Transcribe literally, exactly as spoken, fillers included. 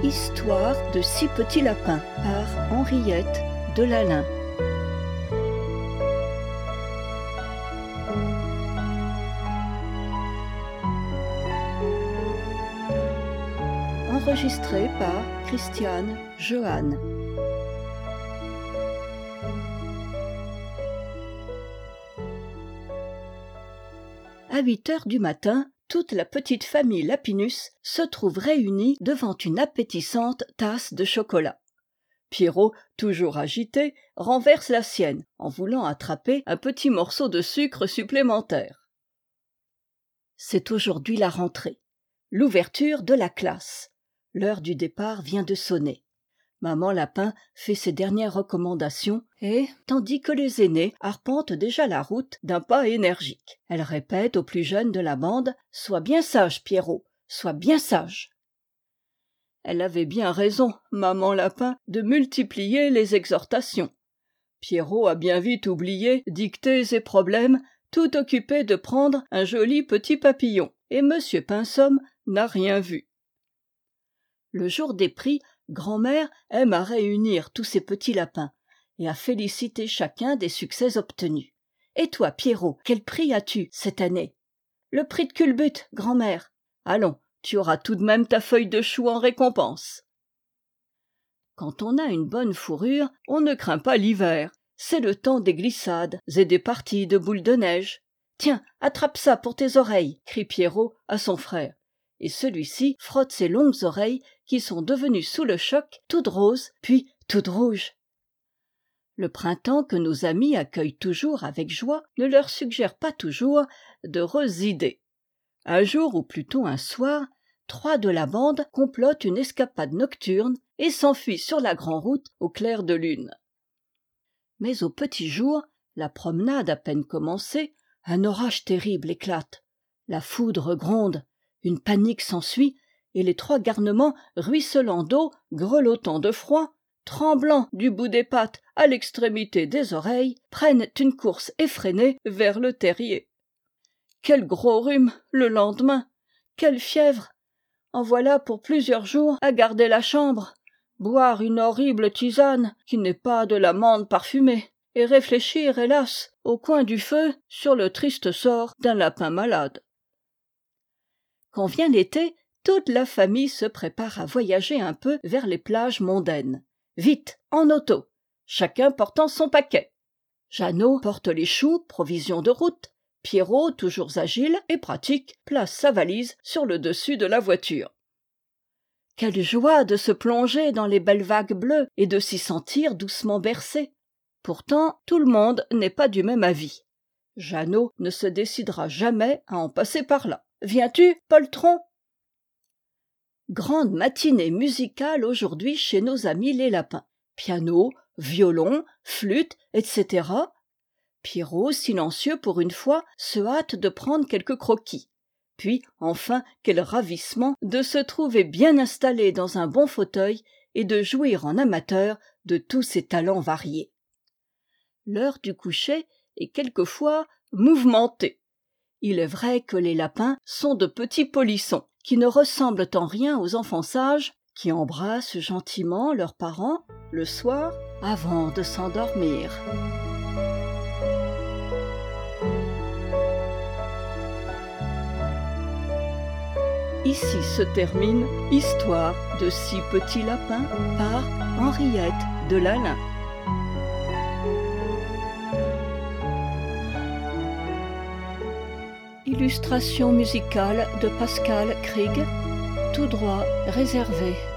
Histoire de six petits lapins par Henriette Delalin. Enregistré par Christiane Johanne. À huit heures du matin, toute la petite famille Lapinus se trouve réunie devant une appétissante tasse de chocolat. Pierrot, toujours agité, renverse la sienne en voulant attraper un petit morceau de sucre supplémentaire. C'est aujourd'hui la rentrée, l'ouverture de la classe. L'heure du départ vient de sonner. Maman Lapin fait ses dernières recommandations et, tandis que les aînés arpentent déjà la route d'un pas énergique, elle répète au plus jeune de la bande « Sois bien sage, Pierrot, sois bien sage !» Elle avait bien raison, maman Lapin, de multiplier les exhortations. Pierrot a bien vite oublié dictées et problèmes, tout occupé de prendre un joli petit papillon, et monsieur Pinsomme n'a rien vu. Le jour des prix, grand-mère aime à réunir tous ces petits lapins et à féliciter chacun des succès obtenus. Et toi, Pierrot, quel prix as-tu cette année ? Le prix de culbute, grand-mère. Allons, tu auras tout de même ta feuille de chou en récompense. Quand on a une bonne fourrure, on ne craint pas l'hiver. C'est le temps des glissades et des parties de boules de neige. Tiens, attrape ça pour tes oreilles, crie Pierrot à son frère. Et celui-ci frotte ses longues oreilles qui sont devenues sous le choc toutes roses, puis toutes rouges. Le printemps que nos amis accueillent toujours avec joie ne leur suggère pas toujours d'heureuses idées. Un jour, ou plutôt un soir, trois de la bande complotent une escapade nocturne et s'enfuient sur la grande-route au clair de lune. Mais au petit jour, la promenade à peine commencée, un orage terrible éclate. La foudre gronde. Une panique s'ensuit, et les trois garnements, ruisselants d'eau, grelottant de froid, tremblant du bout des pattes à l'extrémité des oreilles, prennent une course effrénée vers le terrier. Quel gros rhume le lendemain! Quelle fièvre! En voilà pour plusieurs jours à garder la chambre, boire une horrible tisane qui n'est pas de la menthe parfumée, et réfléchir, hélas, au coin du feu sur le triste sort d'un lapin malade. Quand vient l'été, toute la famille se prépare à voyager un peu vers les plages mondaines. Vite, en auto, chacun portant son paquet. Jeannot porte les choux, provisions de route. Pierrot, toujours agile et pratique, place sa valise sur le dessus de la voiture. Quelle joie de se plonger dans les belles vagues bleues et de s'y sentir doucement bercé. Pourtant, tout le monde n'est pas du même avis. Jeannot ne se décidera jamais à en passer par là. Viens-tu, poltron ? Grande matinée musicale aujourd'hui chez nos amis les lapins. Piano, violon, flûte, et cetera. Pierrot, silencieux pour une fois, se hâte de prendre quelques croquis. Puis, enfin, quel ravissement de se trouver bien installé dans un bon fauteuil et de jouir en amateur de tous ses talents variés. L'heure du coucher est quelquefois mouvementée. Il est vrai que les lapins sont de petits polissons, qui ne ressemblent en rien aux enfants sages, qui embrassent gentiment leurs parents le soir avant de s'endormir. Ici se termine Histoire de six petits lapins par Henriette Delalin. Illustration musicale de Pascal Krieg, tout droit réservé.